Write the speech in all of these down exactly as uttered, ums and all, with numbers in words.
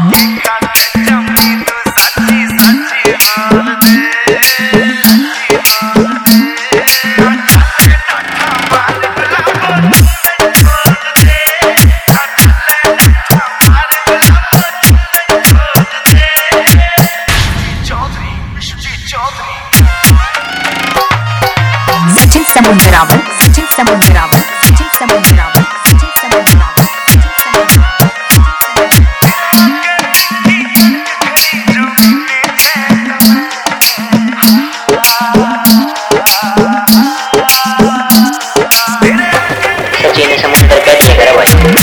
सचिन समुद्रावन सचिन समुद्रावन सचिन समुद्रावन सचिन समुद्रावन सचिन समुद्र कैसे करा भाई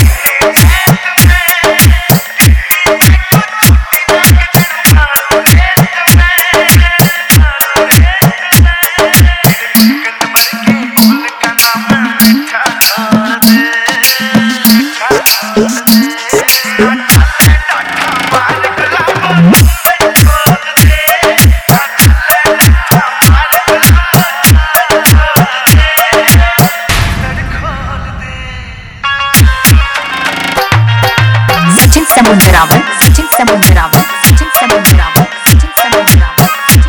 सचिन समुद्रावन सचिन समुद्रावन सचिन समुद्रावन सचिन समुद्रावन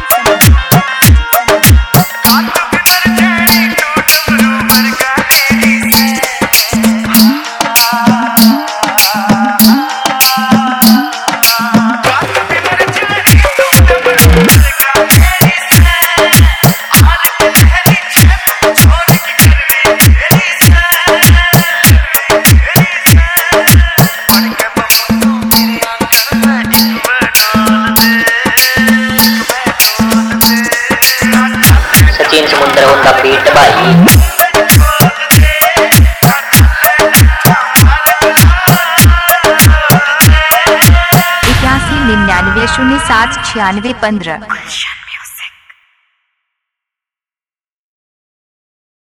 सचिन समुद्र उनका पीठ भाई इक्यासी निन्यानवे शून्य सात छियानवे पंद्रह।